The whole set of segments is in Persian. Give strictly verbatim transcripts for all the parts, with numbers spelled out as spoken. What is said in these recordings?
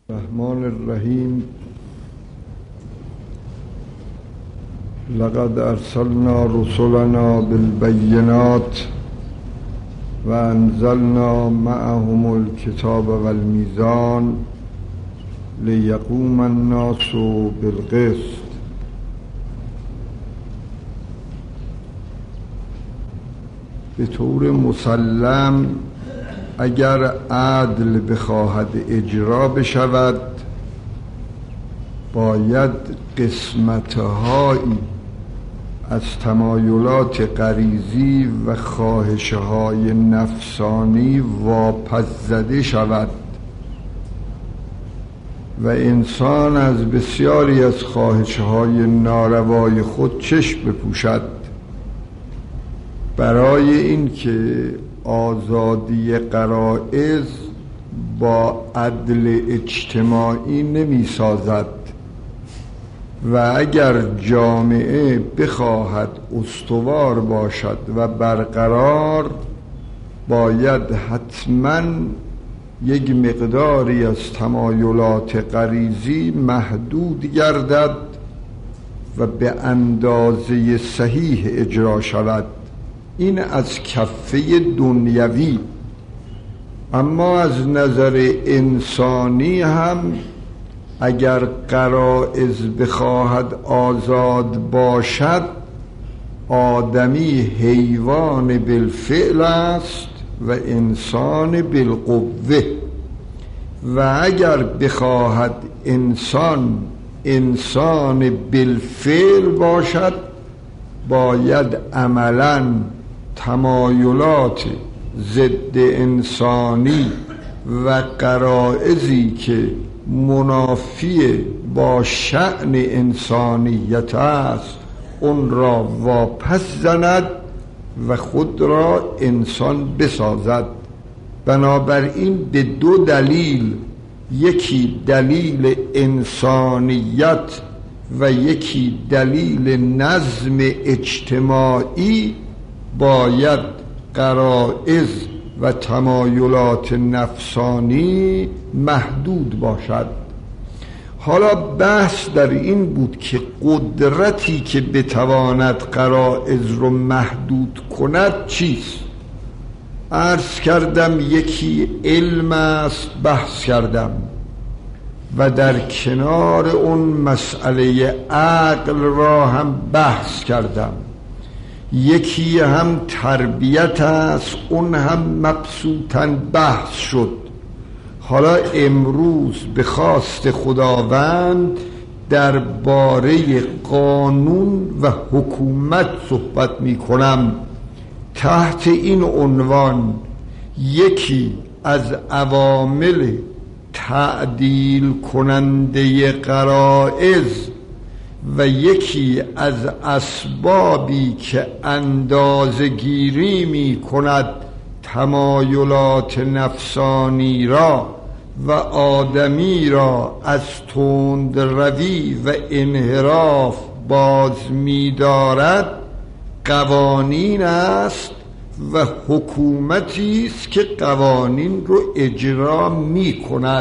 الرحمن الرحیم. لقد ارسلنا رسلنا بالبینات و انزلنا معهم الکتاب والمیزان لیقوم الناس بالقسط. به طور مسلم اگر عدل بخواهد اجرا بشود باید قسمت‌هایی از تمایلات غریزی و خواهش‌های نفسانی واپس زده شود و انسان از بسیاری از خواهش‌های ناروای خود چشم بپوشد برای اینکه آزادی غرایز با عدل اجتماعی نمی سازد و اگر جامعه بخواهد استوار باشد و برقرار باید حتما یک مقداری از تمایلات غریزی محدود گردد و به اندازه صحیح اجرا شود. این از کفه دنیوی. اما از نظر انسانی هم اگر غرایز بخواهد آزاد باشد آدمی حیوان بالفعل است و انسان بالقوه، و اگر بخواهد انسان انسان بالفعل باشد باید عملاً تمایلات ضد انسانی و غرایزی که منافی با شأن انسانیت است اون را واپس زند و خود را انسان بسازد. بنابراین به دو دلیل، یکی دلیل انسانیت و یکی دلیل نظم اجتماعی، باید غرایز و تمایلات نفسانی محدود باشد. حالا بحث در این بود که قدرتی که بتواند غرایز رو محدود کند چیست؟ عرض کردم یکی علم است، بحث کردم، و در کنار اون مسئله عقل را هم بحث کردم. یکی هم تربیت است، اون هم مبسوطاً بحث شد. حالا امروز به خواست خداوند درباره قانون و حکومت صحبت می کنم تحت این عنوان: یکی از عوامل تعدیل کننده غرایز و یکی از اسبابی که اندازه گیری می کند تمایلات نفسانی را و آدمی را از تندروی و انحراف باز می دارد قوانین است و حکومتی است که قوانین رو اجرا می کند.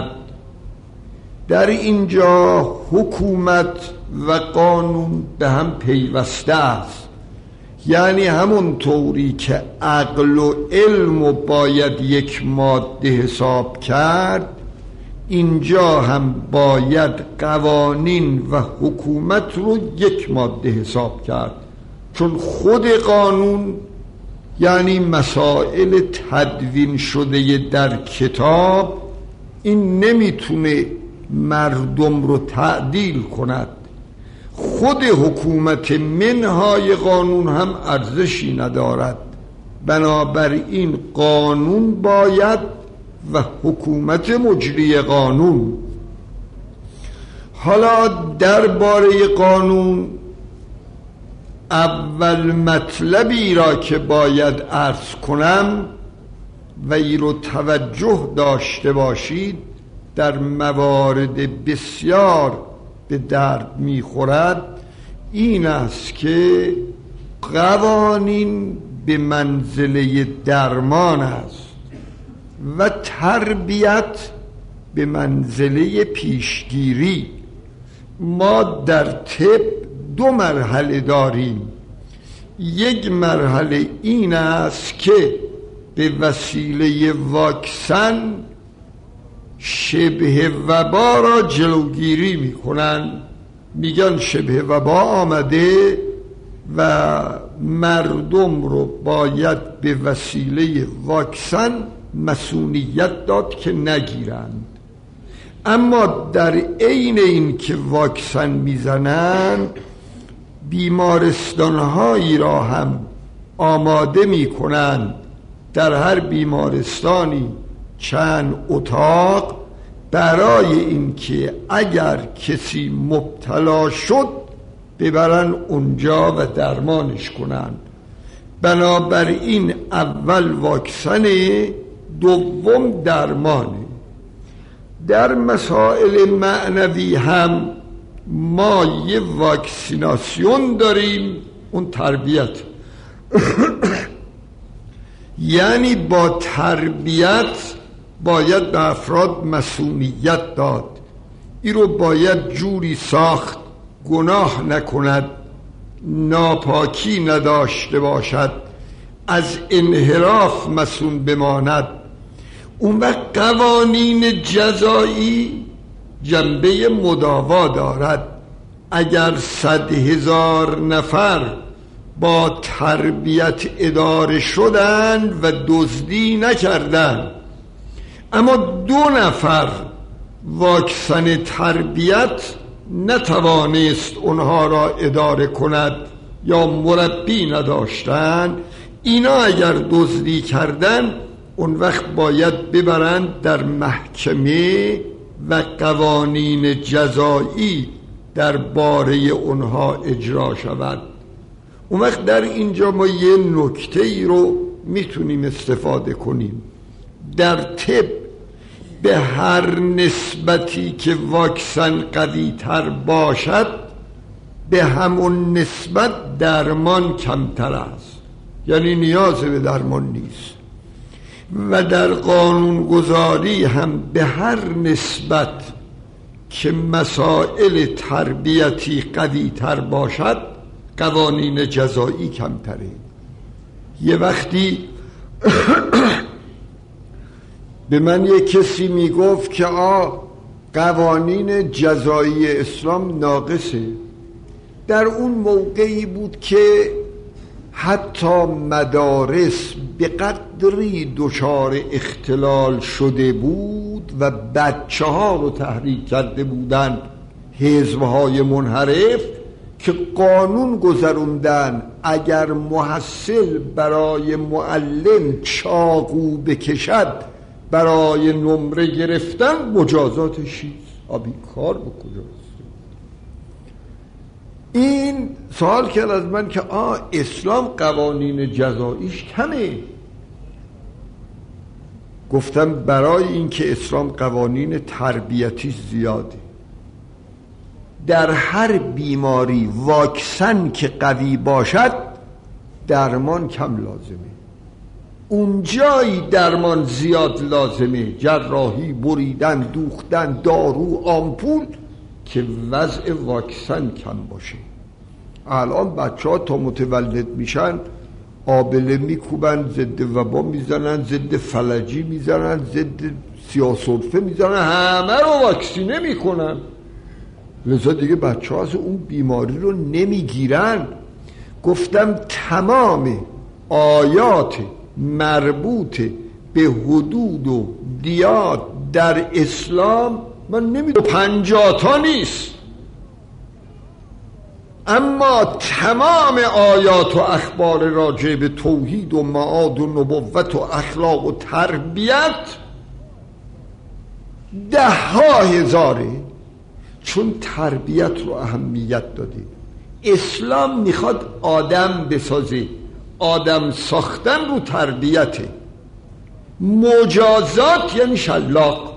در اینجا حکومت و قانون به هم پیوسته است، یعنی همون طوری که عقل و علم رو باید یک ماده حساب کرد، اینجا هم باید قوانین و حکومت رو یک ماده حساب کرد، چون خود قانون یعنی مسائل تدوین شده در کتاب این نمیتونه مردم رو تعدیل کند. خود حکومت منهای قانون هم ارزشی ندارد. بنابراین قانون باید و حکومت مجری قانون. حالا درباره قانون اول مطلبی را که باید عرض کنم و ای رو توجه داشته باشید، در موارد بسیار به درد میخورد، این است که قوانین به منزله درمان است و تربیت به منزله پیشگیری. ما در طب دو مرحله داریم. یک مرحله این است که به وسیله واکسن شبه وبا را جلوگیری میکنن. میگن شبه وبا آمده و مردم رو باید به وسیله واکسن مسئولیت داد که نگیرند. اما در عین این که واکسن میزنند، بیمارستانهایی را هم آماده میکنند، در هر بیمارستانی چند اتاق، برای اینکه اگر کسی مبتلا شد ببرن اونجا و درمانش کنن. بنابراین اول واکسنه، دوم درمانه. در مسائل معنوی هم ما یه واکسیناسیون داریم، اون تربیت. یعنی با تربیت باید به افراد مسئولیت داد. این رو باید جوری ساخت گناه نکند، ناپاکی نداشته باشد، از انحراف مسئول بماند. اون وقت قوانین جزایی جنبه مداوا دارد. اگر صد هزار نفر با تربیت اداره شدند و دزدی نکردند، اما دو نفر واکسن تربیت نتوانست اونها را اداره کند یا مربی نداشتند، اینا اگر دزدی کردن اون وقت باید ببرند در محکمه و قوانین جزایی درباره اونها اجرا شود. اون وقت در اینجا ما یه نکته ای رو میتونیم استفاده کنیم. در طب به هر نسبتی که واکسن قوی تر باشد، به همون نسبت درمان کمتر است، یعنی نیاز به درمان نیست. و در قانون گذاری هم به هر نسبت که مسائل تربیتی قوی تر باشد، قوانین جزایی کمتره. یه وقتی به من یک کسی میگفت که آ قوانین جزایی اسلام ناقصه. در اون موقعی بود که حتی مدارس به قدری دچار اختلال شده بود و بچه ها رو تحریک کرده بودن حزب‌های منحرف که قانون گذروندن اگر محصل برای معلم چاقو بکشد برای نمره گرفتن مجازاتش چیست؟ آبی کار به کجاست؟ این سوال کرد از من که آه اسلام قوانین جزاییش کمه. گفتم برای اینکه اسلام قوانین تربیتی زیاده. در هر بیماری واکسن که قوی باشد درمان کم لازمه. اونجایی درمان زیاد لازمه، جراحی، بریدن، دوختن، دارو، آمپول، که وضع واکسن کم باشه. الان بچه ها تا متولد میشن آبله میکوبن، ضد وبا میزنن، ضد فلجی میزنن، ضد سیاه‌سرفه میزنن، همه رو واکسینه میکنن. لذا دیگه بچه ها از اون بیماری رو نمیگیرن. گفتم تمام آیات مربوط به حدود و دیات در اسلام من نمیدونم پنجاه تا نیست، اما تمام آیات و اخبار راجع به توحید و معاد و نبوت و اخلاق و تربیت ده ها هزاره، چون تربیت رو اهمیت داده. اسلام میخواد آدم بسازه، آدم ساختن رو تربیته. مجازات یعنی شلاق،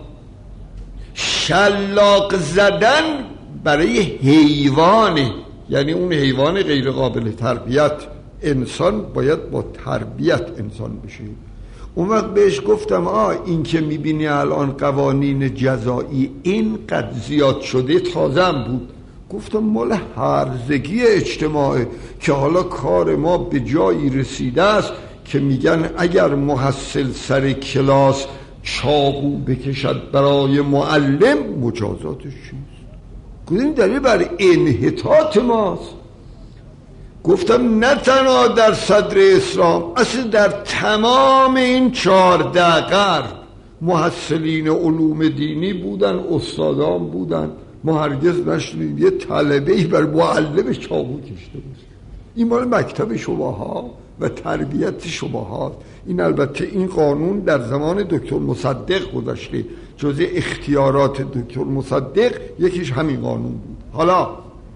شلاق زدن برای حیوانه، یعنی اون حیوان غیر قابل تربیت. انسان باید با تربیت انسان بشه. اون وقت بهش گفتم آه این که میبینی الان قوانین جزایی اینقدر زیاد شده تازم بود. گفتم مال هرزگی اجتماعی که حالا کار ما به جایی رسیده است که میگن اگر محصل سر کلاس چاقو بکشد برای معلم مجازاتش چیست؟ گفتم دلیل بر انحطاط ماست. گفتم نه تنها در صدر اسلام، اصلا در تمام این چهارده قرن محصلین علوم دینی بودن، استادان بودن، ما هرگز نشنیدیم یه طلبه‌ای بر معلمش چاقو کشته بود. این مال مکتب شبهات و تربیت شبهات. این البته این قانون در زمان دکتر مصدق گذشته، جزء اختیارات دکتر مصدق یکیش همین قانون بود. حالا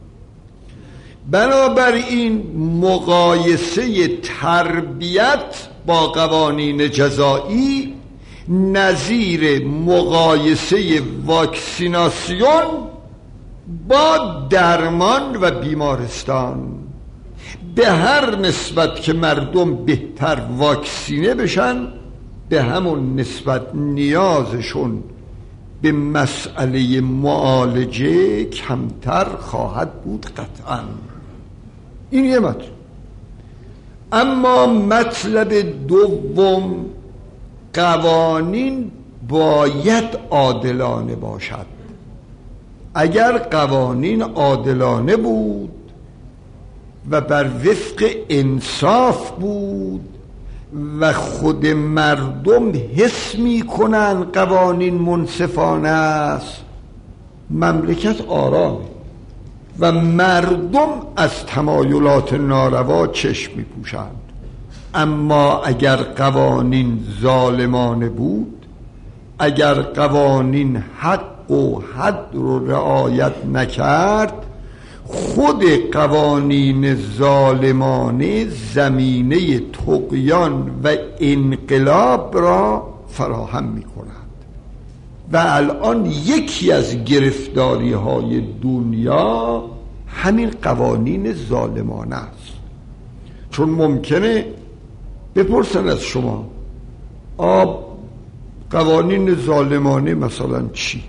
بنابراین مقایسه تربیت با قوانین جزایی نظیر مقایسه واکسیناسیون با درمان و بیمارستان. به هر نسبت که مردم بهتر واکسینه بشن به همون نسبت نیازشون به مسئله معالجه کمتر خواهد بود قطعا. این یه مطلب. اما مطلب دوم، قوانین باید عادلانه باشد. اگر قوانین عادلانه بود و بر وفق انصاف بود و خود مردم حس می کنن قوانین منصفانه است، مملکت آرامه و مردم از تمایلات ناروا چشم می پوشند. اما اگر قوانین ظالمانه بود، اگر قوانین حق و حد رو رعایت نکرد، خود قوانین ظالمانه زمینه طغیان و انقلاب را فراهم می کنند. و الان یکی از گرفتاری های دنیا همین قوانین ظالمانه است. چون ممکنه بپرسن از شما آب قوانین ظالمانه مثلا چی؟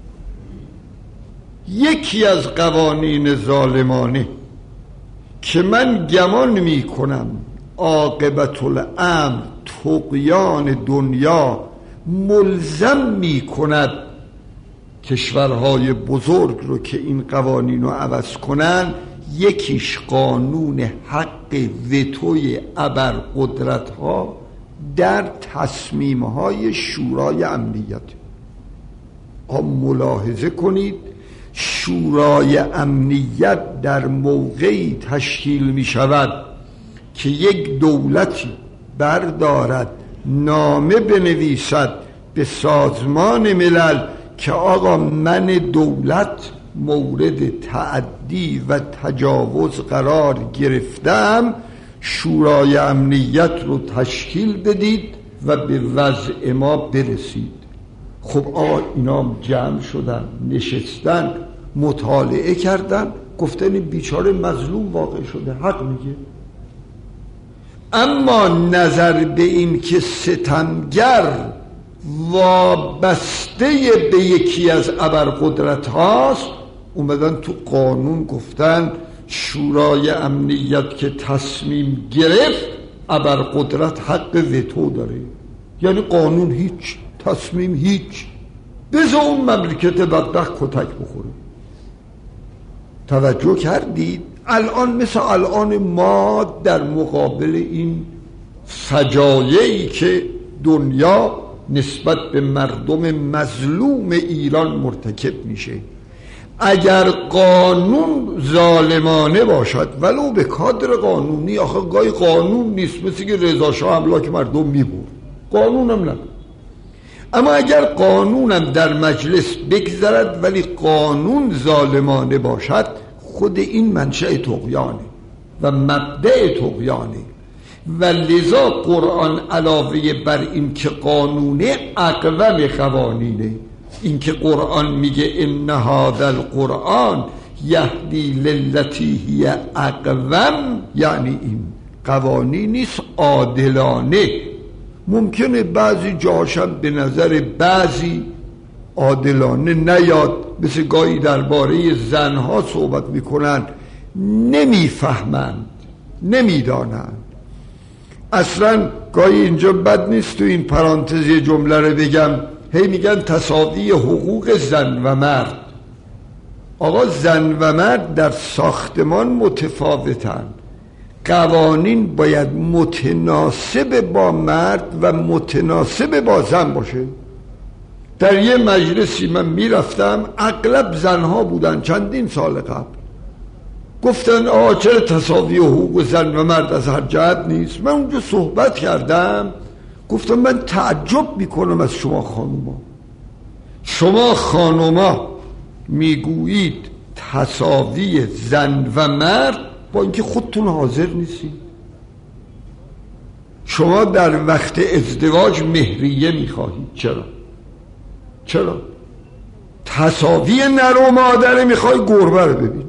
یکی از قوانین ظالمانه که من گمان می کنم عاقبت الامر طغیان دنیا ملزم می کند کشورهای بزرگ رو که این قوانین رو عوض کنن، یکیش قانون حق وتوی ابرقدرت ها در تصمیم های شورای امنیت. ملاحظه کنید شورای امنیت در موقعی تشکیل می شود که یک دولتی بردارد نامه بنویسد به سازمان ملل که آقا من دولت مورد تعدی و تجاوز قرار گرفتم، شورای امنیت رو تشکیل بدید و به وضع ما برسید. خب آقا اینا جمع شدن، نشستن، مطالعه کردن، گفتن بیچاره مظلوم واقع شده، حق میگه. اما نظر به این که ستمگر وابسته به یکی از ابرقدرت هاست، اومدن تو قانون گفتن شورای امنیت که تصمیم گرفت ابرقدرت حق وتو داره. یعنی قانون هیچ، تصمیم هیچ، بذار اون مملکت بدبخت کتک بخوره. توجه کردید؟ الان مثل الان ما در مقابل این فجایعی که دنیا نسبت به مردم مظلوم ایران مرتکب میشه، اگر قانون ظالمانه باشد ولو به کادر قانونی، آخه گاهی قانون نیست، مثل که رضا شاه املاک مردم میبرد، قانونم نه. اما اگر قانونم در مجلس بگذرد ولی قانون ظالمانه باشد، خود این منشأ طغیانه و مبدأ طغیانه. و لذا قرآن علاوه بر این که قانونه اقوم قوانینه، این که قرآن میگه ان هذا القرآن یهدی للتی هی اقوم، یعنی این قوانین نیست عادلانه. ممکنه بعضی جاهاشم به نظر بعضی عادلانه نیاد، مثل گاهی درباره زنها صحبت میکنن نمیفهمند، نمیدانند. اصلا گاهی اینجا بد نیست تو این پرانتز یه جمله رو بگم، هی میگن تساوی حقوق زن و مرد. آقا زن و مرد در ساختمان متفاوتن، قوانین باید متناسب با مرد و متناسب با زن باشه. در یه مجلسی من میرفتم، اغلب زنها بودن چندین سال قبل، گفتن آقا چرا تساوی حقوق زن و مرد از هر جهت نیست؟ من اونجا صحبت کردم، گفتم من تعجب میکنم از شما خانوما، شما خانوما میگویید تساوی زن و مرد با اینکه خودتون حاضر نیستید. شما در وقت ازدواج مهریه میخواهید، چرا؟ چرا؟ تساوی نر و مادر میخوای، گربه رو ببین.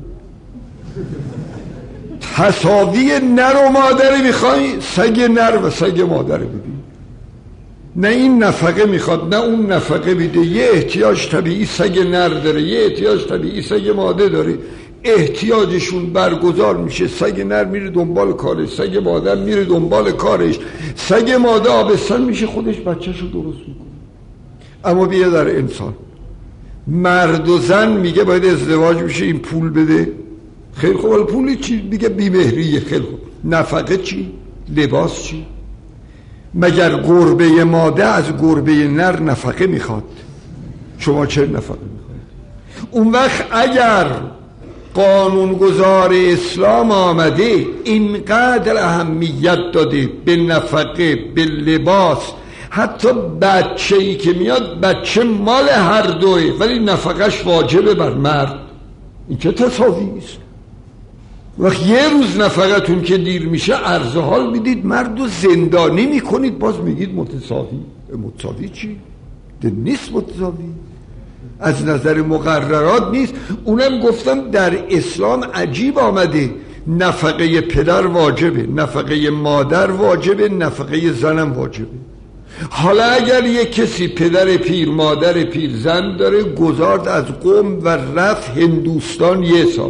تساوی نر و مادر میخوای، سگ نر و سگ مادر رو ببین. نه این نفقه میخواد نه اون نفقه میده، یه احتیاج طبیعی سگ نر داره، یه احتیاج طبیعی سگ ماده داره، احتیاجشون برگزار میشه، سگ نر میره دنبال کارش، سگ مادر میره دنبال کارش، سگ ماده آبستن میشه خودش بچهشو درست میکنه. اما بیا در انسان، مرد و زن میگه باید ازدواج میشه، این پول بده، خیلی خوب، ولی پولی چی؟ میگه بیمهریه، خیلی خوب، نفقه چی؟ لباس چی؟ مگر گربه ماده از گربه نر نفقه میخواد؟ شما چه نفقه میخواد؟ اون وقت اگر قانونگذار اسلام آمده اینقدر اهمیت داده به نفقه، به لباس، حتی بچه ای که میاد بچه مال هر دوه ولی نفقش واجبه بر مرد، این که تساوی است. وقت یه روز نفقتون که دیر میشه عرض حال میدید، مرد رو زندانی میکنید، باز میگید متساوی. متساوی چی؟ ده نیست متساوی، از نظر مقررات نیست. اونم گفتم در اسلام عجیب آمده، نفقه پدر واجبه، نفقه مادر واجبه، نفقه زنم واجبه. حالا اگر یک کسی پدر پیر مادر پیر زن داره، گذارد از قم و رفت هندوستان یه سال،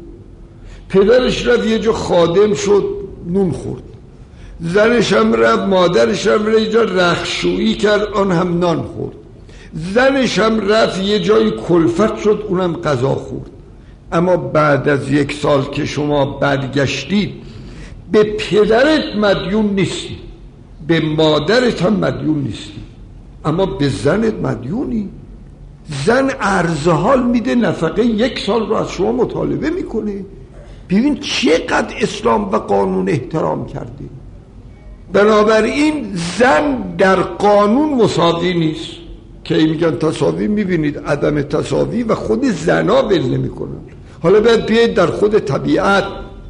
پدرش رفت یه جا خادم شد نون خورد، زنش هم رفت، مادرش هم رفت یه جا رخشویی کرد آن هم نان خورد، زنش هم رفت یه جای کلفت شد اونم غذا خورد. اما بعد از یک سال که شما برگشتید، به پدرت مدیون نیستی، به مادرت هم مدیون نیستی، اما به زنت مدیونی. زن عرض حال میده، نفقه یک سال رو از شما مطالبه میکنه. ببین چقدر اسلام و قانون احترام کرده. بنابراین زن در قانون مساوی نیست که میگن تساوی، میبینید عدم تساوی و خود زنا ول نمیکنن. حالا باید بیاید در خود طبیعت.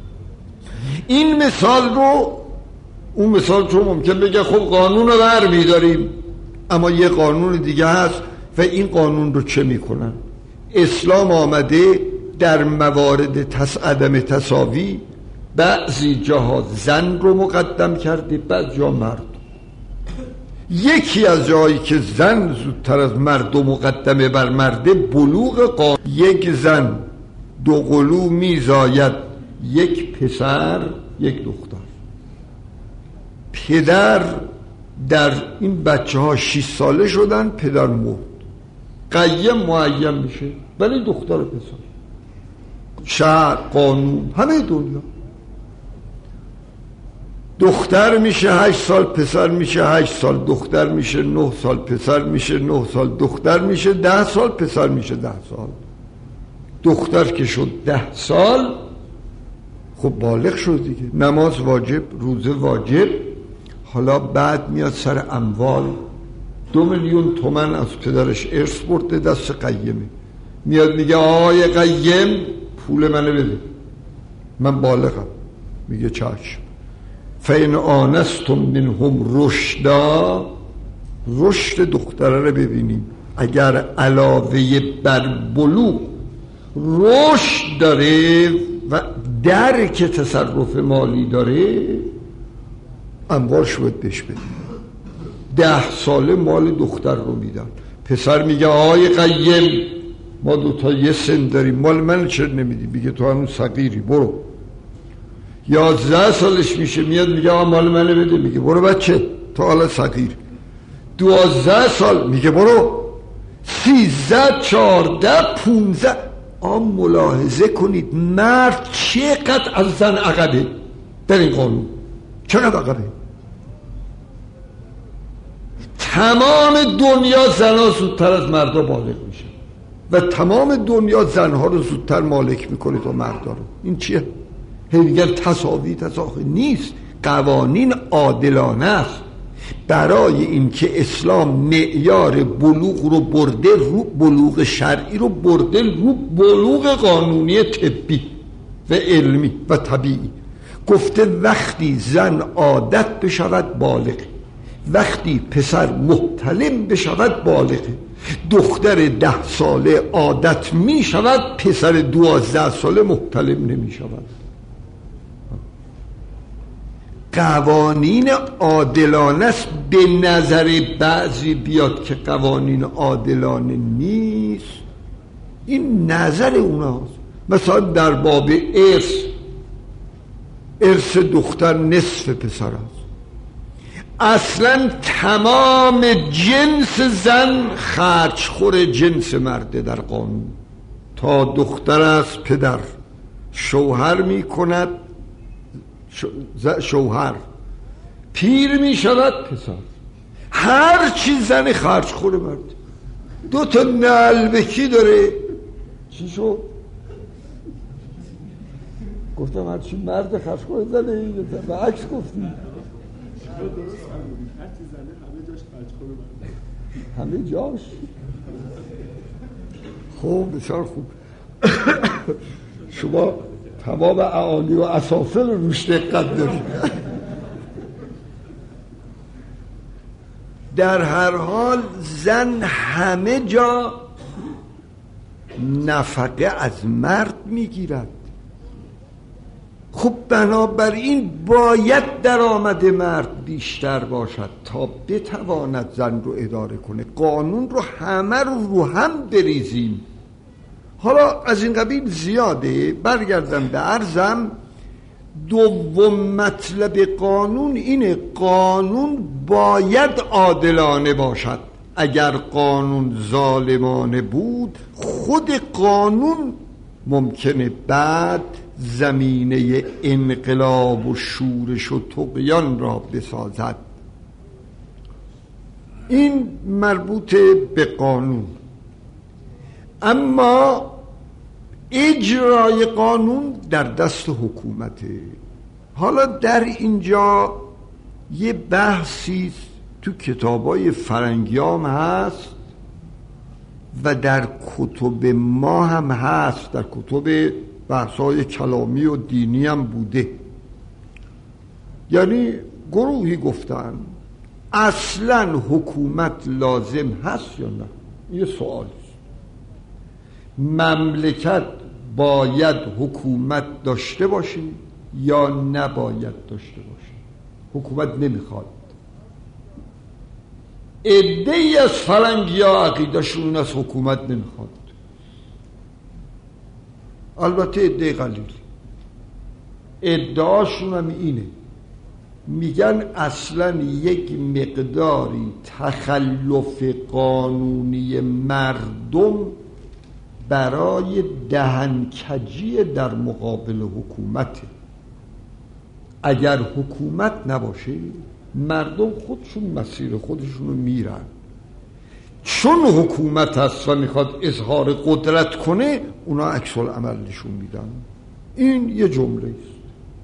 این مثال رو، اون مثال رو ممکن بگه خب قانون رو بر میداریم، اما یه قانون دیگه هست و این قانون رو چه میکنن؟ اسلام آمده در موارد تس عدم تساوی بعضی جاها زن رو مقدم کرده، بعضی جا مرد. یکی از جایی که زن زودتر از مرد مقدمه بر مرده، بلوغ قانون. یک زن دو قلو میزاید، یک پسر یک دختر. پدر در این بچه ها شیش ساله شدن، پدر مرد، قیم معین میشه، ولی دختر و پسر، شرع قانون همه دنیا. دختر میشه هشت سال، پسر میشه هشت سال، دختر میشه نه سال، پسر میشه نه سال، دختر میشه ده سال، پسر میشه ده سال. دختر که شد ده سال خب بالغ شد دیگه، نماز واجب، روزه واجب. حالا بعد میاد سر اموال، دو میلیون تومن از پدرش ارث برده دست قیمه، میاد میگه آقای قیم پول منو بده، من بالغم. میگه چشم. فین آنستم منهم رشدا، رشد دختره رو ببینیم، اگر علاوه بر بلوغ رشد داره و درک تصرف مالی داره، اموالش باید بهش بدیم. ده ساله مال دختر رو میدن. پسر میگه آقای قیم ما دوتا یه سن داریم، مال من چرا نمیدی؟ میگه تو هنوز صغیری برو. یازده سالش میشه میاد میگه آقا مال منو بده، میگه برو بچه تو حالا صغیر. دوازده سال میگه برو. سیزده، چهارده، پونزده. آم ملاحظه کنید مرد چقدر از زن عقبه در این قانون. چرا عقبه؟ تمام دنیا زنها زودتر از مردا بالغ میشه و تمام دنیا زنها رو زودتر مالک میکنه تا مردا رو. این چیه؟ دیگر تساوی تساوی نیست، قوانین عادلانه است. برای اینکه اسلام معیار بلوغ رو برده رو بلوغ شرعی رو برده رو بلوغ قانونی طبی و علمی و طبیعی. گفته وقتی زن عادت بشود بالغ، وقتی پسر محتلم بشود بالغ. دختر ده ساله عادت می شود، پسر دوازده ساله محتلم نمی شود. قوانین عادلانه است. به نظر بعضی بیاد که قوانین عادلانه نیست، این نظر اوناست. مثلا در باب ارث، ارث دختر نصف پسر است. اصلا تمام جنس زن خرجخور جنس مرده در قانون. تا دختر از پدر شوهر می کند، شوهر پیر می شود پسر، هر چی زن خرجخور مرد. دو تا نلبکی داره. چی شد؟ گفتم هر چی مرد خرجخور زنه و عکس گفتی همه جاش. خوب، بسیار خوب. شما تمام اعانی و اسافل روش دقت دارید. در هر حال زن همه جا نفقه از مرد میگیرد. خب بنابراین باید درآمد مرد بیشتر باشد تا بتواند زن رو اداره کنه. قانون رو همه رو رو هم بریزیم. حالا از این قبیل زیاده. برگردم به عرضم. دوم مطلب قانون اینه، قانون باید عادلانه باشد. اگر قانون ظالمانه بود، خود قانون ممکنه بعد زمینه انقلاب و شورش و طغیان را بسازد. این مربوط به قانون. اما اجرای قانون در دست حکومته. حالا در اینجا یه بحثی تو کتابای فرنگیام هست و در کتب ما هم هست، در کتب بحثای کلامی و دینی هم بوده. یعنی گروهی گفتن اصلا حکومت لازم هست یا نه؟ یه سوالی. مملکت باید حکومت داشته باشه یا نباید داشته باشه؟ حکومت نمیخواد. عده‌ای از فرنگی‌ها عقیده‌شون از حکومت نمیخواد. البته عده قلیل. ادعاشون هم اینه، میگن اصلا یک مقداری تخلف قانونی مردم برای دهنکجی در مقابل حکومت. اگر حکومت نباشه مردم خودشون مسیر خودشونو میرن. چون حکومت هست و میخواد اظهار قدرت کنه، اونا عکس العمل نشون میدن. این یه جمله است.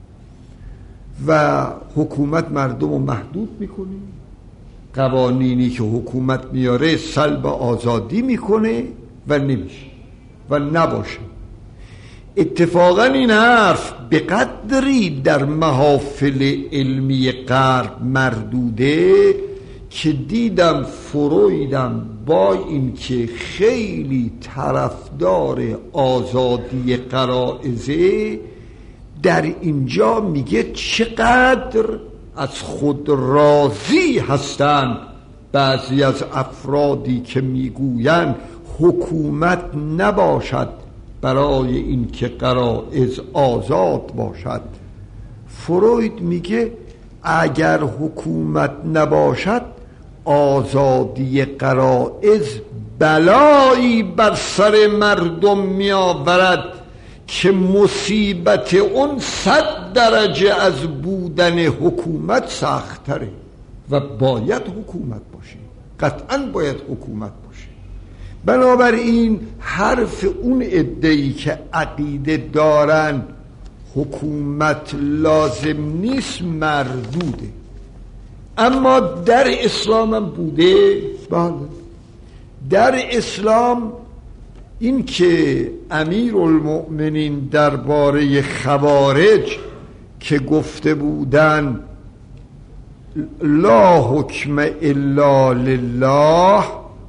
و حکومت مردم رو محدود میکنه. قوانینی که حکومت میاره سلب آزادی میکنه و نمیشه و نباشه. اتفاقا این حرف به قدری در محافل علمی غرب مردوده که دیدم فرویدم با این که خیلی طرفدار آزادی غرائزه در اینجا میگه چقدر از خود راضی هستند بعضی از افرادی که میگویند حکومت نباشد برای اینکه غرایز آزاد باشد. فروید میگه اگر حکومت نباشد آزادی غرایز بلایی بر سر مردم میآورد که مصیبت اون صد درجه از بودن حکومت سخت‌تره و باید حکومت باشه، قطعاً باید حکومت باشه. بنابراین حرف اون عده‌ای که عقیده دارن حکومت لازم نیست مردوده. اما در اسلام هم بوده. بله، در اسلام این که امیرالمؤمنین درباره خوارج که گفته بودن لا حکم الا لله،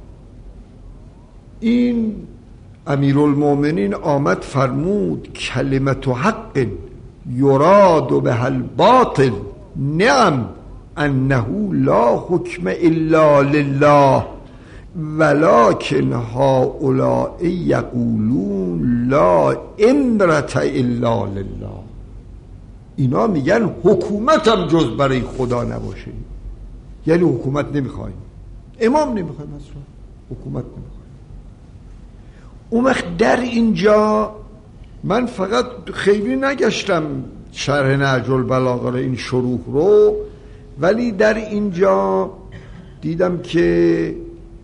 این امیرالمؤمنین آمد فرمود کلمت حق یراد به الباطل نعم انه لا حکم الا لله ولکن هؤلاء یقولون لا امرة الا لله. اینا میگن حکومت هم جز برای خدا نباشه، یعنی حکومت نمیخوایم، امام نمیخوایم، اصلا حکومت نمیخوایم. اون وقت در اینجا من فقط خیلی نگشتم شرح نهج البلاغه این شروح رو، ولی در اینجا دیدم که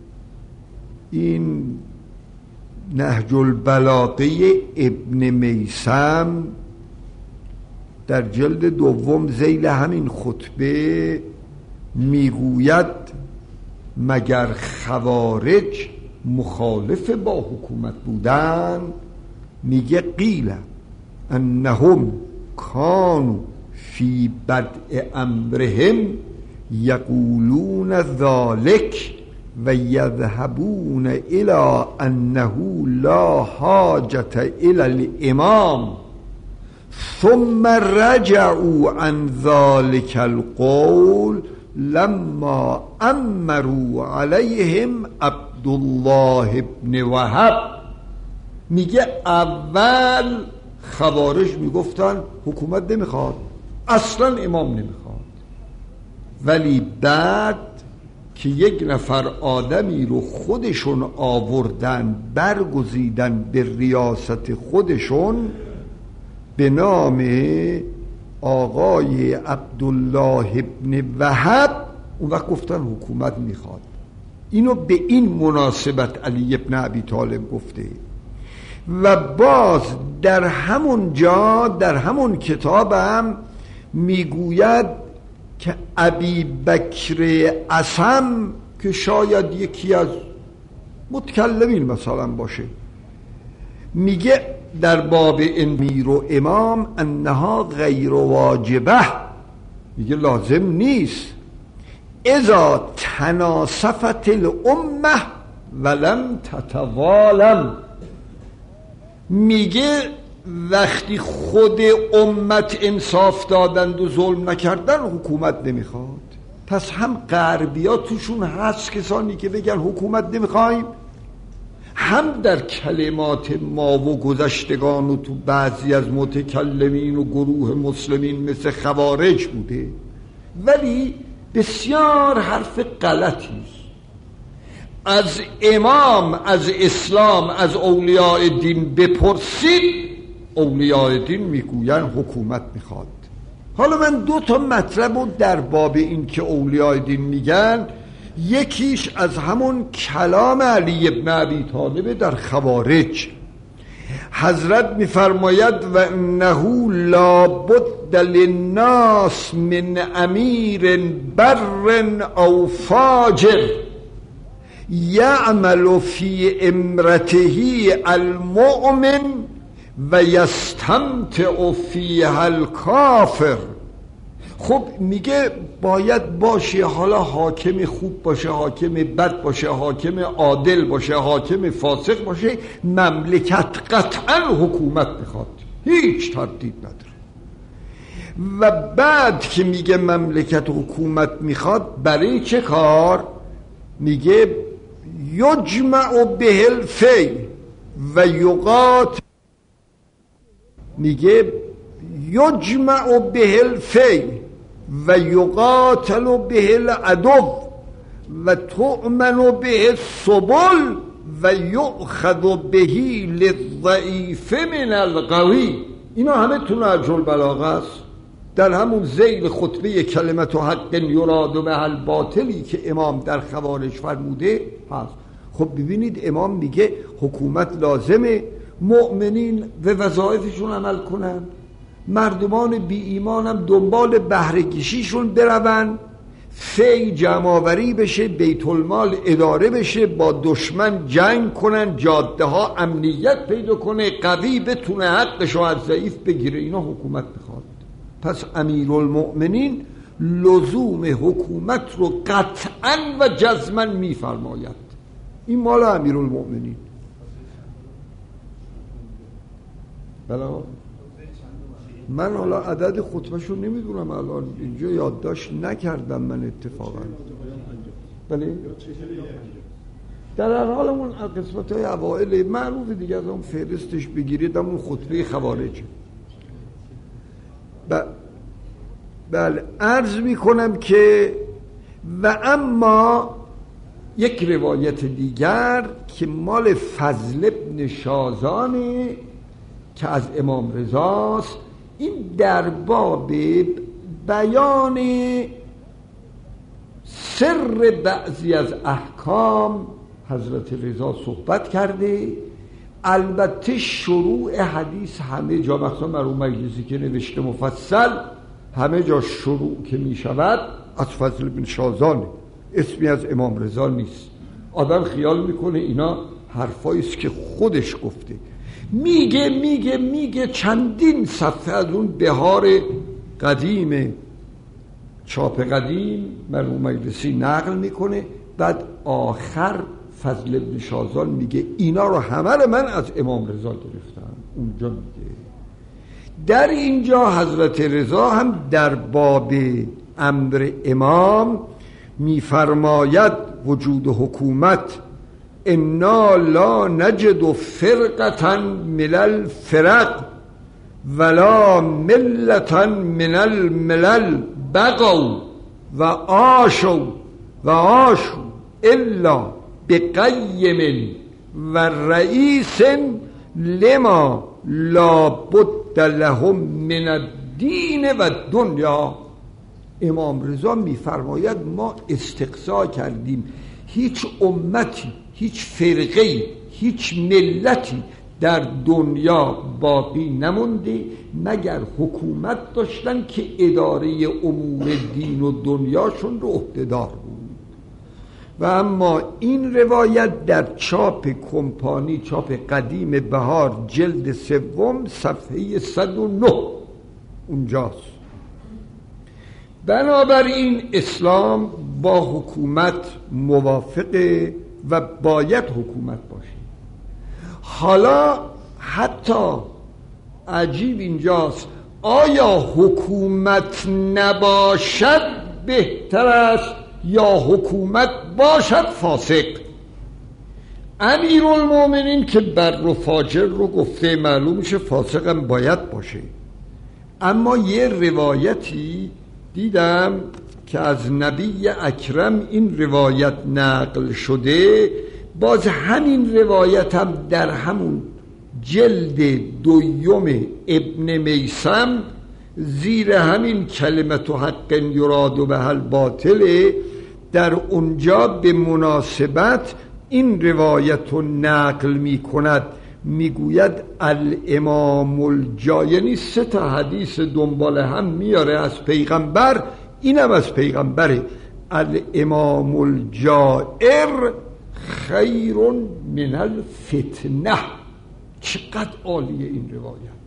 این نهج البلاغه ابن میثم در جلد دوم ذیل همین خطبه میگوید مگر خوارج مخالف با حکومت بودن؟ میگه قیل انهم کانوا فی بدء امرهم یقولون ذلک و یذهبون الی انه لا حاجة الی الامام ثم رجعوا عن ذلك القول لما امروا علیهم عبدالله ابن وهب. میگه اول خوارج میگفتن حکومت نمیخواد، اصلا امام نمیخواد، ولی بعد که یک نفر آدمی رو خودشون آوردن برگزیدن به ریاست خودشون به نام آقای عبدالله ابن وهب، اون وقت گفتن حکومت میخواد. اینو به این مناسبت علی ابن ابی طالب گفته. و باز در همون جا در همون کتابم میگوید که ابی بکر اصم که شاید یکی از متکلمین مثلا باشه، میگه در باب امیر و امام انها غیر واجبه، میگه لازم نیست اذا تناصفت الامه ولم تتوالم. میگه وقتی خود امت انصاف دادند و ظلم نکردن حکومت نمیخواد. پس هم غربیا توشون هست کسانی که بگن حکومت نمیخوایم، هم در کلمات ما و گذشتگان و تو بعضی از متکلمین و گروه مسلمین مثل خوارج بوده. ولی بسیار حرف غلطی از امام، از اسلام، از اولیاء دین بپرسید، اولیاء دین میگوین حکومت میخواد. حالا من دو تا مطلب رو در باب این که اولیاء دین میگن، یکیش از همون کلام علی ابن ابی طالب در خوارج. حضرت میفرماید و انه لا بد للناس من امیر بر او فاجر یعمل فی امرته المؤمن و یستمتع فیها الکافر. خب میگه باید باشه، حالا حاکم خوب باشه، حاکم بد باشه، حاکم عادل باشه، حاکم فاسق باشه، مملکت قطعا حکومت میخواد، هیچ تردید نداره. و بعد که میگه مملکت حکومت میخواد، برای چه کار؟ میگه یجمع به الفی و یقاتل، میگه یجمع به الفی و یقاتل به العدو و تؤمن به السبل و یؤخذ بهی للضعیف من القوی. اینا همه تو نهج البلاغه است، در همون ذیل خطبه کلمت و حق یراد به الباطلی که امام در خوارج فرموده هست. خب ببینید امام میگه حکومت لازمه، مؤمنین به وظایفشون عمل کنن، مردمان بی ایمانم دنبال بهره‌کشیشون برون، فی جمع‌آوری بشه، بیت المال اداره بشه، با دشمن جنگ کنن، جاده ها امنیت پیدا کنه، قوی بتونه حقشو از ضعیف بگیره. اینا حکومت میخواد. پس امیرالمؤمنین لزوم حکومت رو قطعا و جزما میفرماید. این مال امیرالمؤمنین. بلا من حالا عدد خطبهشو نمیدونم، الان اینجا یادداشت نکردم من اتفاقا. بله در هر حال اون قسمت های اوائل معروف دیگه از اون فهرستش بگیرید، اون خطبه خوارج. ب... بله عرض میکنم که و اما یک روایت دیگر که مال فضل ابن شازانه که از امام رضاست، این در باب بیان سر بعضی از احکام حضرت رضا صحبت کرده. البته شروع حدیث همه جا، مخصوصا مرحوم مجلسی که نوشته مفصل، همه جا شروع که می شود از فضل بن شازان، اسمی از امام رضا نیست. آدم خیال میکنه اینا حرفاییست که خودش گفته. میگه میگه میگه چندین صفحه از اون بهار قدیم، چاپ قدیم مرحوم مجلسی نقل میکنه. بعد آخر فضل ابن شازان میگه اینا رو همه رو من از امام رضا گرفتم. اونجا میگه در اینجا حضرت رضا هم در باب امر امام میفرماید وجود حکومت انا لا نجد فرقة من الفرق ولا ملة من الملل بقوا و عاشوا و عاشوا الا بقیم و رئیس لما لا بد لهم من الدین و دنیا. امام رضا میفرماید ما استقصا کردیم، هیچ امتی، هیچ فرقه‌ای، هیچ ملتی در دنیا باقی نمونده مگر حکومت داشتن که اداره امور دین و دنیاشون رو عهده‌دار بود. و اما این روایت در چاپ کمپانی، چاپ قدیم بهار، جلد سوم، صفحه صد و نه اونجاست. بنابراین اسلام با حکومت موافقه و باید حکومت باشه. حالا حتی عجیب اینجاست، آیا حکومت نباشد بهتر است یا حکومت باشد فاسق؟ امیرالمؤمنین که بر و فاجر رو گفته، معلوم میشه فاسق هم باید باشه. اما یه روایتی دیدم که از نبی اکرم این روایت نقل شده، باز همین روایت هم در همون جلد دویم ابن میسم زیر همین کلمت و حق یراد و به الباطل، در اونجا به مناسبت این روایت رو نقل می کند. میگوید الامام الجا، یعنی سه تا حدیث دنبال هم میاره از پیغمبر، اینم از پیغمبره. الامام الجائر خیر من الفتنه. چقدر عالیه این روایت.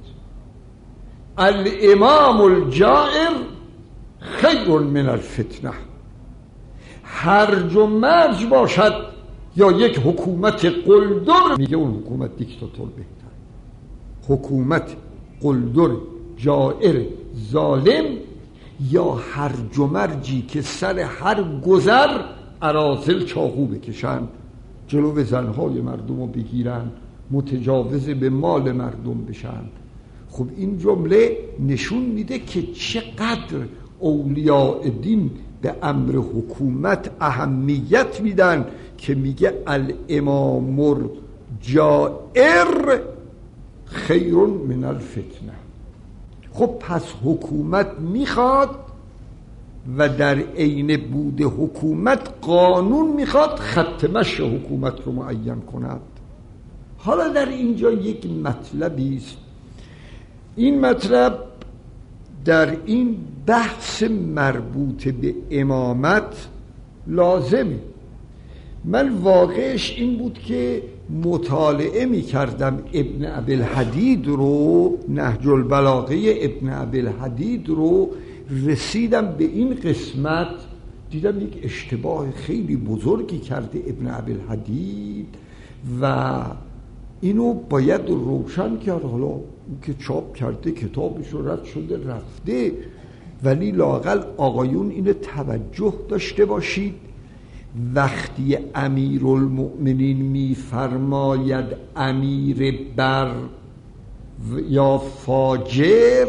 الامام الجائر خیر من الفتنه. هرج و مرج باشد یا یک حکومت قلدر، میگه اون حکومت دیکتاتور بهتر. حکومت قلدر، جائر، ظالم، یا هرج و مرجی که سر هر گذر اراذل چاقو بکشن، جلو زنهای مردم رو بگیرن، متجاوز به مال مردم بشن. خب این جمله نشون میده که چقدر اولیاء دین به امر حکومت اهمیت میدن که میگه الامام جائر خیر من الفتنه. خب پس حکومت میخواد و در عین بود حکومت قانون میخواد خط مشی حکومت رو معین کند. حالا در اینجا یک مطلبی است، این مطلب در این بحث مربوط به امامت لازمه. من واقعش این بود که مطالعه می کردم ابن ابی‌الحدید رو، نهج البلاغه ابن ابی‌الحدید رو، رسیدم به این قسمت دیدم یک اشتباه خیلی بزرگی کرده ابن ابی‌الحدید و اینو باید روشن کرد. حالا اون که چاپ کرده کتابش رو رد شده رفته، ولی لااقل آقایون اینو توجه داشته باشید وقتی امیرالمؤمنین میفرماید امیر بر یا فاجر،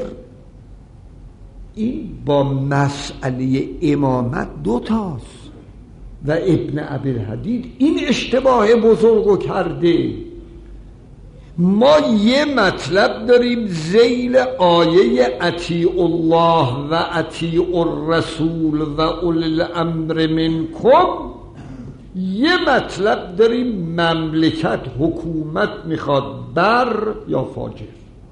این با مسئله امامت دوتاست و ابن ابی‌الحدید این اشتباه بزرگو کرده. ما یه مطلب داریم ذیل آیه اطیعوا الله و اطیعوا الرسول و اولی الامر منکم، یه مطلب داریم مملکت حکومت میخواد بر یا فاجر.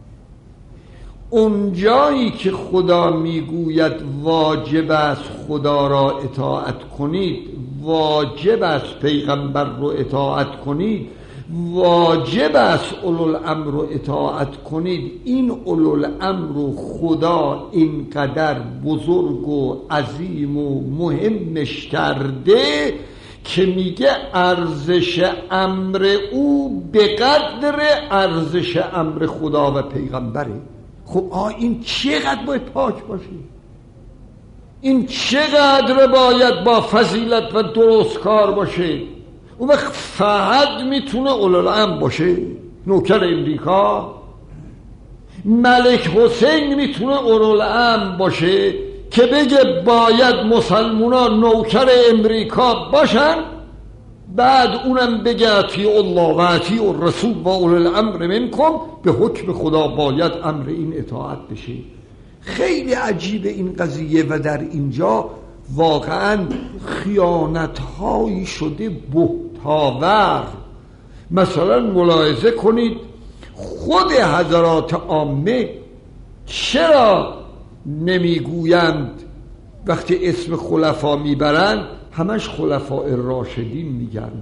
اونجایی که خدا میگوید واجب است خدا را اطاعت کنید، واجب است پیغمبر رو اطاعت کنید، واجب است اولوالامر رو اطاعت کنید، این اولوالامر رو خدا اینقدر بزرگ و عظیم و مهمش کرده که میگه ارزش امر او به قدر ارزش امر خدا و پیغمبره. خب آه این چقدر باید پاک باشه، این چقدر باید با فضیلت و درست کار باشه. اون وقت فقط میتونه اولوالامر باشه، نوکر امریکا. ملک حسین میتونه اولوالامر باشه که بگه باید مسلمونا نوکر امریکا باشن، بعد اونم بگه اطیعوا الله و اطیعوا الرسول و اولی الامر منکم، به حکم خدا باید امر این اطاعت بشه. خیلی عجیب این قضیه و در اینجا واقعا خیانت‌هایی شده بهتاور. مثلا ملاحظه کنید خود حضرات عامه چرا نمیگویند وقتی اسم خلفا میبرند همش خلفاء راشدین میگن؟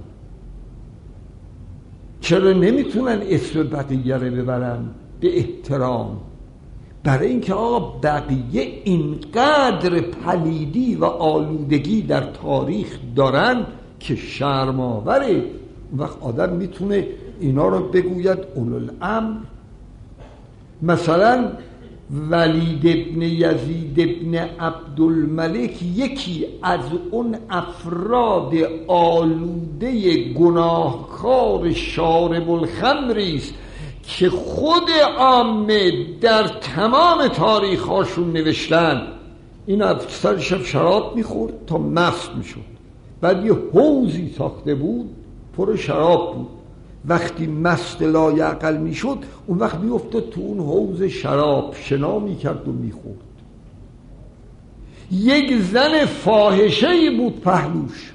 چرا نمیتونن اسم بقیه رو ببرن به احترام؟ برای اینکه آقا بقیه اینقدر پلیدی و آلودگی در تاریخ دارن که شرم‌آوره. اون وقت آدم میتونه اینا رو بگوید اولوالامر. مثلا ولید ابن یزید ابن عبدالملک یکی از اون افراد آلوده گناهکار شارب الخمری است که خود عامه در تمام تاریخ هاشون نوشتن این افسر شب شراب میخورد تا مست میشد، بعد یه حوضی ساخته بود پر شراب بود، وقتی مست لایعقل میشد اون وقت میافتاد تو اون حوض شراب شنا میکرد و میخورد. یک زن فاحشه‌ای بود پهلوش،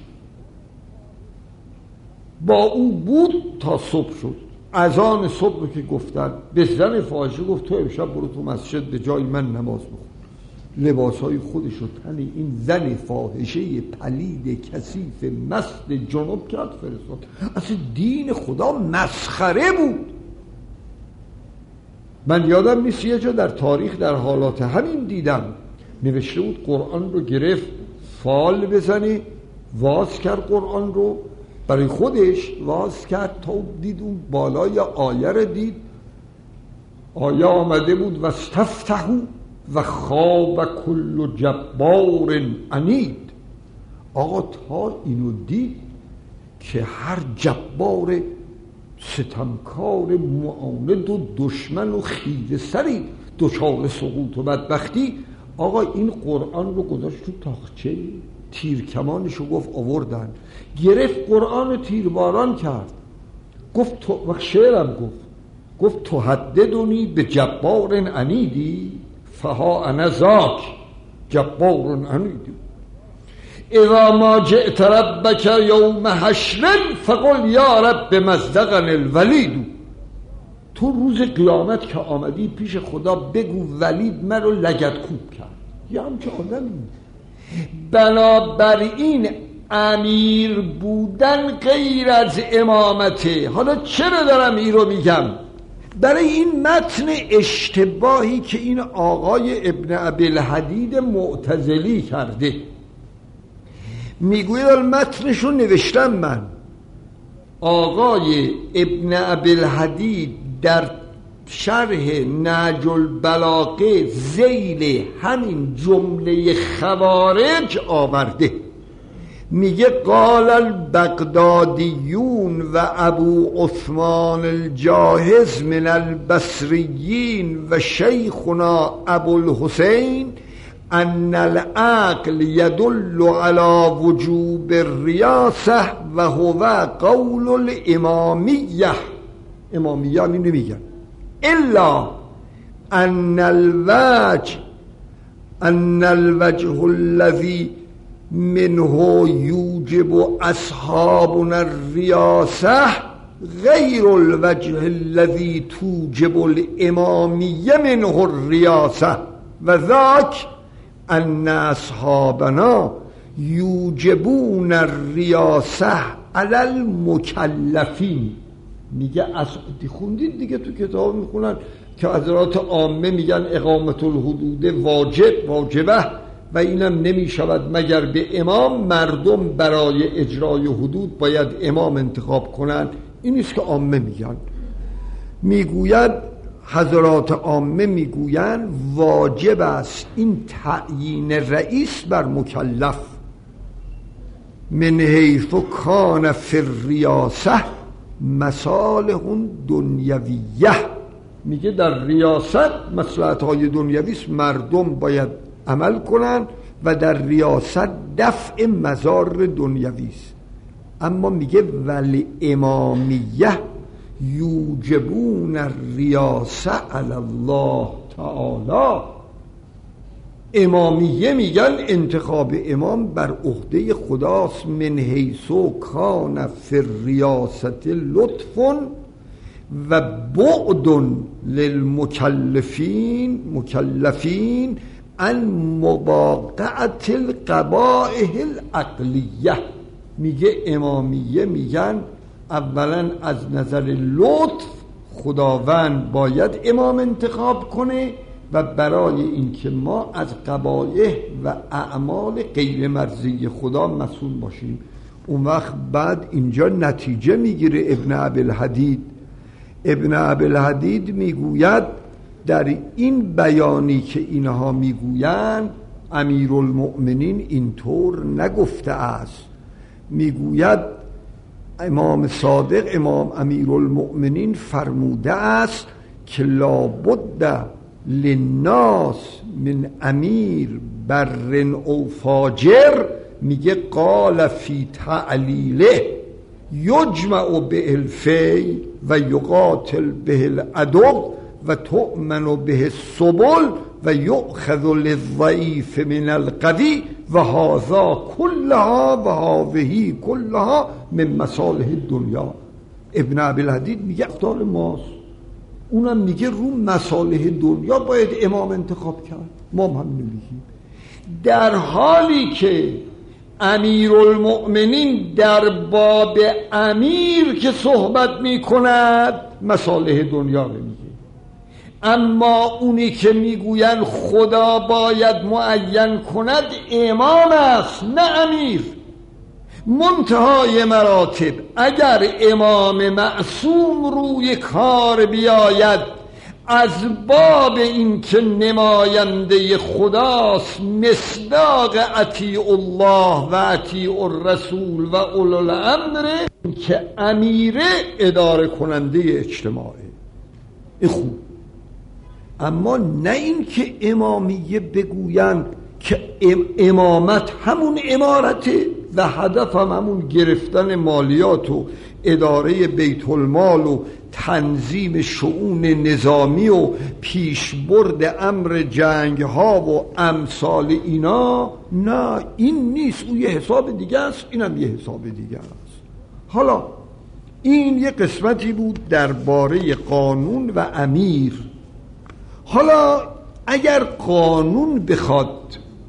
با او بود تا صبح شد. اذان صبح رو که گفتن به زن فاحشه گفت تو امشب برو تو مسجد به جای من نماز بخون. لباسهای خودش رو تن این زن فاحشه پلید کثیف مست جنوب کرد فرستاد. اصلا دین خدا مسخره بود. من یادم نیست یه جا در تاریخ در حالات همین دیدم نوشته بود قرآن رو گرفت فال بزنه، واز کرد قرآن رو برای خودش واز کرد تا دید اون بالای آیه رو دید، آیه آمده بود و استفتحوا و خواب کل جبار عنید. آقا تا اینو دید که هر جبار ستمکار معاند و دشمن و خیره سری دچار سقوط و بدبختی، آقا این قرآن رو گذاشت تو تاخچه، تیرکمانشو گفت آوردن، گرفت قرآن رو تیرباران کرد، گفت تو وقت شعرم گفت گفت تو حددونی به جبار عنیدی فها انا ذاک جبار عنیدی اذا ما جئت ربک یوم حشر فقل یا رب مزدقن الولید. تو روز قیامت که آمدی پیش خدا بگو ولید من رو لگد کوب کرد. یه همچه آدمی. بنابراین امیر بودن غیر از امامته. حالا چرا دارم این رو میگم؟ برای این متن اشتباهی که این آقای ابن ابی‌الحدید معتزلی کرده. میگوید متنش رو نوشتم من. آقای ابن ابی‌الحدید در شرح نهج البلاغه ذیل همین جمله خوارج آورده، میگه قال البغدادیون و ابو عثمان الجاهز من البصریین و شیخنا ابو الحسین ان العقل يدل على وجوب الریاسه و هو قول الامامیه. امامیه هم اینو میگن الا ان الوجه ان الوجه الذي منه یوجب اصحابنا الریاسه غیر الوجه الذي توجب الامامیه منه الریاسه و ذاک ان اصحابنا یوجبون الریاسه علی المکلفین. میگه از خوندید دیگه، تو کتاب میخونن که حضرات عامه میگن اقامت الحدود واجب واجبه و اینم نمیشود مگر به امام. مردم برای اجرای حدود باید امام انتخاب کنن. این نیست که عامه میگن. میگوید حضرات عامه میگوین واجب است این تعیین رئیس بر مکلف من حیث کان فی الریاسه مصالح دنیویه. میگه در ریاست مصلحت های دنیویست، مردم باید عمل کنن و در ریاست دفع مضار دنیویست. اما میگه ولی امامیه یوجبون الریاسه علی الله تعالی. امامیه میگن انتخاب امام بر عهده خداست. من حیث کان فی الریاست لطف و بعد للمکلفین مکلفین عن مواقعة القبائح العقلیه. میگه امامیه میگن اولا از نظر لطف خداوند باید امام انتخاب کنه و برای اینکه ما از قبایح و اعمال غیر مرضی خدا مسئول باشیم. اون وقت بعد اینجا نتیجه میگیره ابن ابی‌الحدید. ابن ابی‌الحدید میگوید در این بیانی که اینها میگویند امیرالمؤمنین اینطور نگفته است. میگوید امام صادق امام امیرالمؤمنین فرموده است که لابد للناس من امیر بر او فاجر. میگه قال فی تعلیله یجمع به الفی و یقاتل به العدو و تؤمن به السبل و یؤخذ للضعیف من القوی و هذا کلها و هذه کلها من مصالح دنیا. ابن ابی‌الحدید میگه اختار ماست. اونم میگه رو مصالح دنیا باید امام انتخاب کرد. ما هم نمیگیم. در حالی که امیرالمؤمنین در باب امیر که صحبت میکند مصالح دنیا رو میگه، اما اونی که میگوین خدا باید معین کند امام است نه امیر. منتهای مراتب اگر امام معصوم روی کار بیاید از باب این که نماینده خداست مصداق اطیع الله و اطیع الرسول و اولو الامر که امیر اداره کننده اجتماعی. این خوب، اما نه این که امامیه بگویند که امامت همون امارته و هدف هم همون گرفتن مالیات و اداره بیت المال و تنظیم شؤون نظامی و پیشبرد امر جنگ ها و امثال اینا. نه، این نیست، اون یه حساب دیگه است، اینم یه حساب دیگه است. حالا این یه قسمتی بود درباره قانون و امیر. حالا اگر قانون بخواد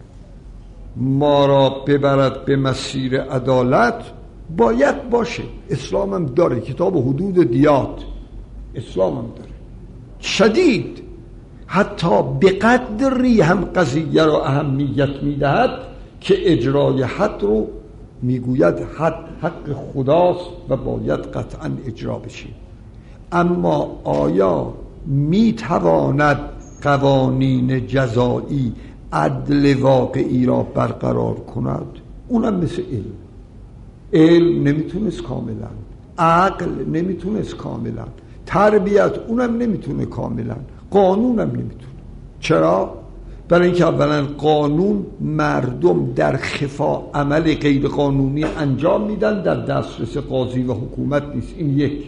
ما را ببرد به مسیر عدالت باید باشه. اسلام هم داره کتاب حدود دیات، اسلام هم داره شدید، حتی به قدری هم قضیه را اهمیت میدهد که اجرای حد رو میگوید حد حق خداست و باید قطعا اجرا بشه. اما آیا میتواند قوانین جزایی عدل واقعی را برقرار کند؟ اونم مثل علم. علم نمیتونست کاملا، عقل نمیتونست کاملا، تربیت اونم نمیتونه کاملا، قانونم نمیتونه. چرا؟ برای اینکه اولا قانون مردم در خفا عمل غیر قانونی انجام میدن، در دسترس قاضی و حکومت نیست. این یک.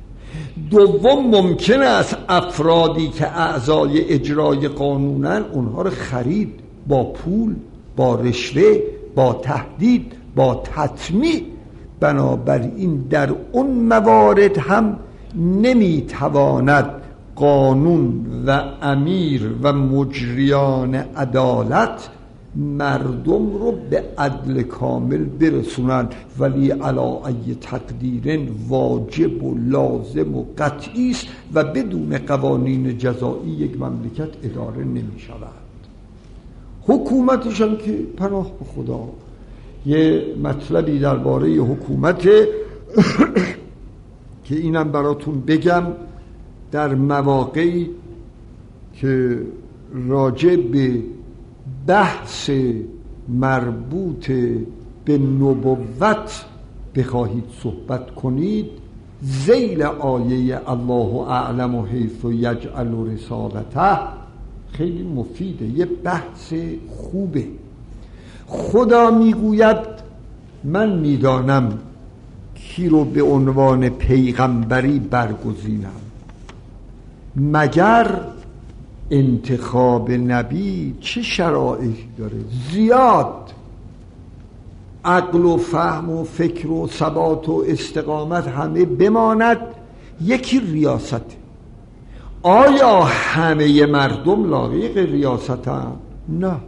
دوم، ممکن است افرادی که اعضای اجرای قانونن اونها رو خرید با پول، با رشوه، با تهدید، با تطمیع. بنابراین در اون موارد هم نمیتواند قانون و امیر و مجریان عدالت مردم رو به عدل کامل برسونند، ولی علی ای تقدیر واجب و لازم و قطعی است و بدون قوانین جزایی یک مملکت اداره نمی شود. حکومتش هم که پناه به خدا. یه مطلبی درباره حکومت که اینم براتون بگم، در مواقعی که راجع به بحث مربوط به نبوت بخواهید صحبت کنید، ذیل آیه الله اعلم حیث یجعل رسالته خیلی مفیده، یه بحث خوبه. خدا میگوید من میدانم کی رو به عنوان پیغمبری برگزینم، مگر انتخاب نبی چه شرایطی داره؟ زیاد عقل و فهم و فکر و ثبات و استقامت همه بماند، یکی ریاست. آیا همه مردم لایق ریاست هم؟ نه.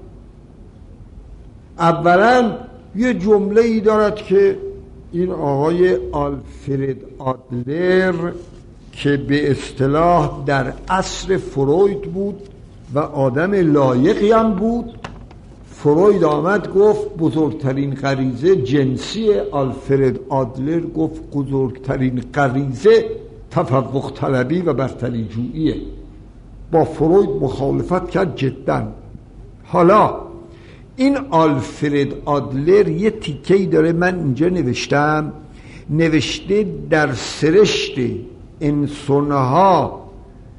اولا یه جمله ای دارد که این آقای آلفرد آدلر که به اصطلاح در عصر فروید بود و آدم لایقی هم بود، فروید آمد گفت بزرگترین غریزه جنسی، آلفرد آدلر گفت بزرگترین غریزه تفوق طلبی و برتری جوییه. با فروید مخالفت کرد جدا. حالا این آلفرد آدلر یه تیکه‌ای داره، من اینجا نوشتم، نوشته در سرشت انسانها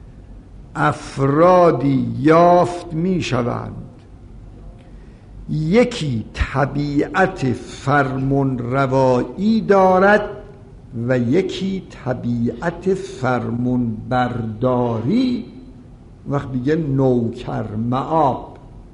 افرادی یافت می شوند، یکی طبیعت فرمان روایی دارد و یکی طبیعت فرمان برداری. وقت دیگه نوکر معاب.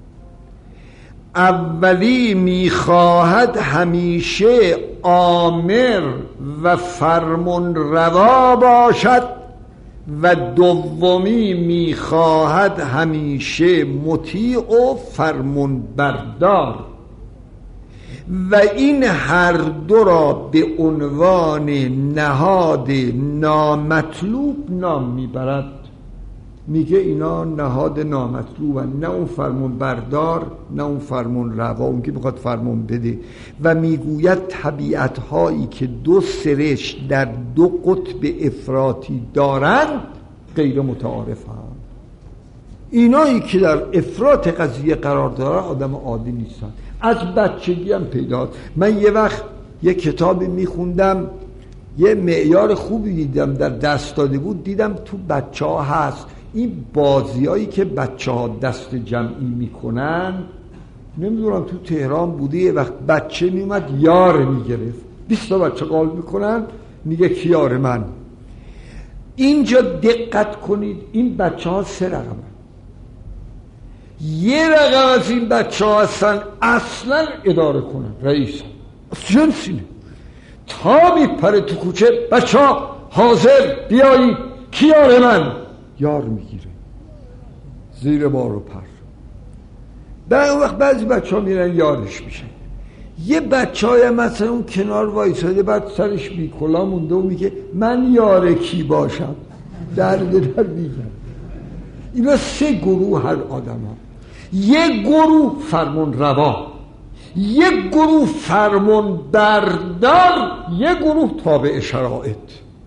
اولی میخواهد همیشه آمر و فرمان روا باشد و دومی میخواهد همیشه مطیع و فرمان بردار، و این هر دو را به عنوان نهاد نامطلوب نام میبرد. میگه اینا نهاد نامطلوب، نه اون فرمون بردار نه اون فرمون روا، اون که بخواد فرمون بده. و میگوید طبیعت هایی که دو سرشت در دو قطب افراطی دارند غیر متعارف هم. اینایی که در افراط قضیه قرار داره آدم عادی نیستن، از بچگی هم پیدا. من یه وقت یه کتابی میخوندم، یه معیار خوبی دیدم در دست داده بود، دیدم تو بچه ها هست این بازی هایی که بچه ها دست جمعی میکنن. نمیدونم تو تهران بوده، یه وقت بچه میومد یار میگرفت، بیست تا بچه قال میکنن، میگه کی یار من. اینجا دقت کنید، این بچه ها سه رقم، یه رقم از این بچه ها هستن اصلا اداره کنن، رئیس جنسینه، تا میپره تو کوچه بچه ها حاضر بیایید کی یار من، یار میگیره زیر بار و پر. بعد اون وقت بعضی بچه ها میرن یارش میشن. یه بچه های مثلا اون کنار وایساده، بعد سرش بیکلا مونده و میگه من یار کی باشم، درد در میگن. اینا سه گروه هر آدم ها. یک گروه فرمون روا، یک گروه فرمون بردار، یک گروه تابع شرایط.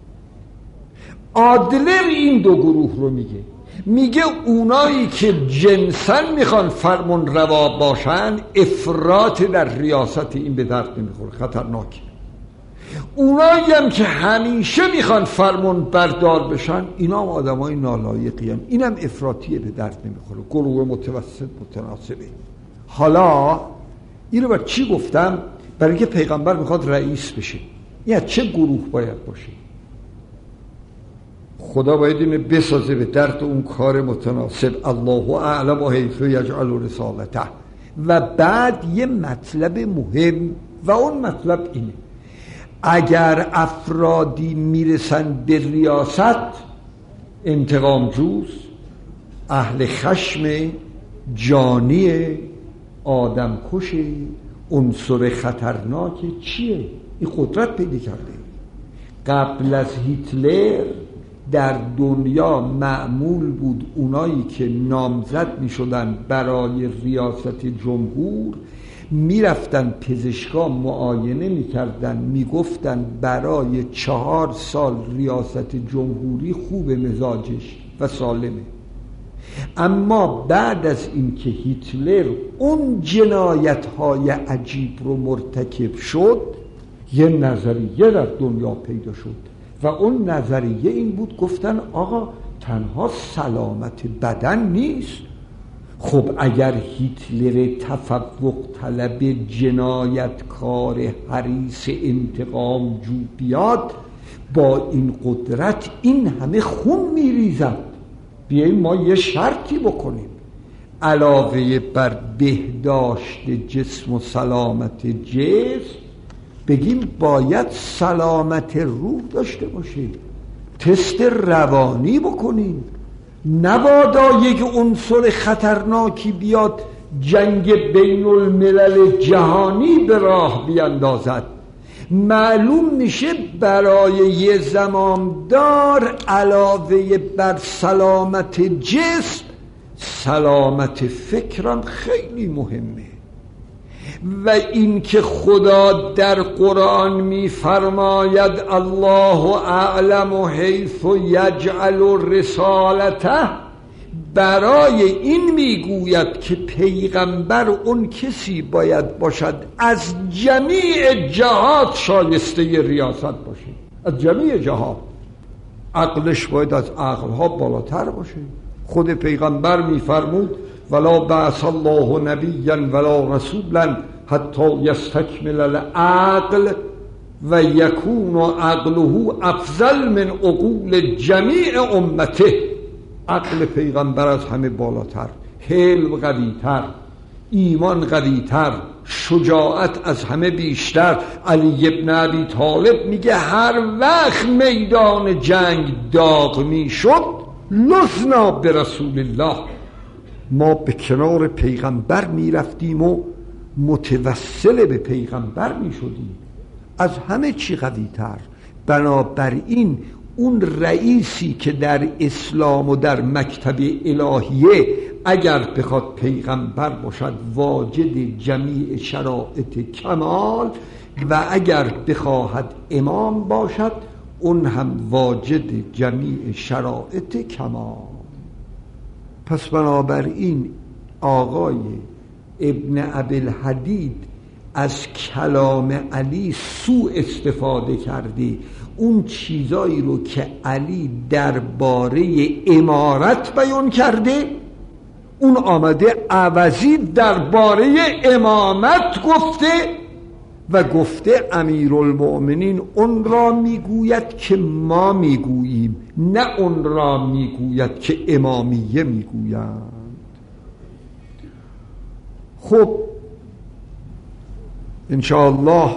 آدلر این دو گروه رو میگه، میگه اونایی که جنسن میخوان فرمون روا باشن، افراط در ریاست این به درد نمیخوره، خطرناکه. اونایی هم که همیشه میخوان فرمون بردار بشن، اینا هم آدم های نالایقی هم، اینم افراطیه، به درد نمیخوره. گروه متوسط متناسبه. حالا این رو بر چی گفتم؟ برای اینکه پیغمبر میخواد رئیس بشه، این چه گروه باید باشه؟ خدا باید اینو بسازه به درد اون کار متناسب. الله اعلم و حیث یجعل رسالته. و بعد یه مطلب مهم، و اون مطلب اینه: اگر افرادی میرسن به ریاست، انتقام جوز، اهل خشم، جانی، آدم کش، عنصر خطرناک، چیه؟ این قدرت پیدا کرده. قبل از هیتلر در دنیا معمول بود اونایی که نامزد می شدن برای ریاست جمهور، می رفتن پزشکا معاینه می کردن، می گفتن برای چهار سال ریاست جمهوری خوب مزاجش و سالمه. اما بعد از اینکه هیتلر اون جنایت‌های عجیب رو مرتکب شد، یه نظریه در دنیا پیدا شد و اون نظریه این بود، گفتن آقا تنها سلامت بدن نیست. خب اگر هیتلر تفوق طلب جنایتکار حریص انتقام جو بیاد، با این قدرت این همه خون میریزد، بیاییم ما یه شرطی بکنیم، علاوه بر بهداشت جسم و سلامت جسم، بگیم باید سلامت روح داشته باشیم، تست روانی بکنیم. نبادا یک عنصر خطرناکی بیاد جنگ بین الملل جهانی به راه بیندازد. معلوم میشه برای یه زمامدار علاوه بر سلامت جسم، سلامت فکرم خیلی مهمه. و این که خدا در قرآن میفرماید الله اعلم حیث یجعل رسالته، برای این میگوید که پیغمبر اون کسی باید باشد از جمیع جهات شایسته ریاست باشه، از جمیع جهات. عقلش باید از عقلها بالاتر باشه. خود پیغمبر میفرمود ولا بعث الله نبیا ولا رسولا حتی یستکمل العقل و یکون عقله افضل من عقول جمیع امته. عقل پیغمبر از همه بالاتر، حلم قویتر، ایمان قویتر، شجاعت از همه بیشتر. علی ابن ابی طالب میگه هر وقت میدان جنگ داغ میشد لسنا به رسول الله، ما به کنار پیغمبر میرفتیم و متوسل به پیغمبر میشدیم، از همه چی قوی‌تر. بنابراین اون رئیسی که در اسلام و در مکتب الهیه اگر بخواد پیغمبر باشد واجد جمیع شرایط کمال، و اگر بخواهد امام باشد اون هم واجد جمیع شرایط کمال. پس بنابراین آقای ابن ابی‌الحدید از کلام علی سوء استفاده کرده. اون چیزایی رو که علی درباره امارت بیان کرده اون آمده عوضی درباره امامت گفته و گفته امیرالمؤمنین اون را میگوید که ما میگوییم، نه اون را میگوید که امامیه میگویند. خب انشاءالله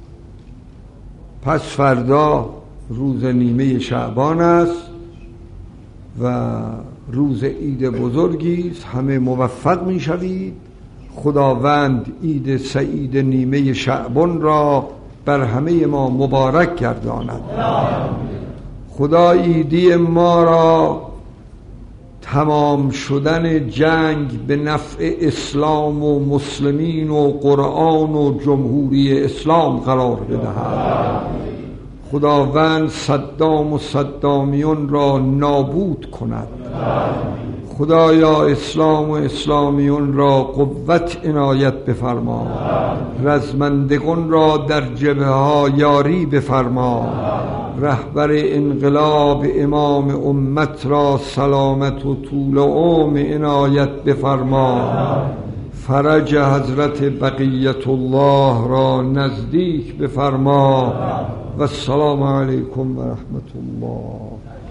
پس فردا روز نیمه شعبان است و روز عید بزرگی است. همه موفق می شوید. خداوند عید سعید نیمه شعبان را بر همه ما مبارک گرداند. خدا عیدی ما را تمام شدن جنگ به نفع اسلام و مسلمین و قرآن و جمهوری اسلام قرار بدهد. خداوند صدام و صدامیون را نابود کند. خدایا اسلام و اسلامیون را قوت عنایت بفرما. رزمندگان را در جبهه ها یاری بفرما. رهبر انقلاب امام امت را سلامت و طول عمر عنایت بفرما. فرج حضرت بقیت الله را نزدیک بفرما. و السلام علیکم و رحمت الله.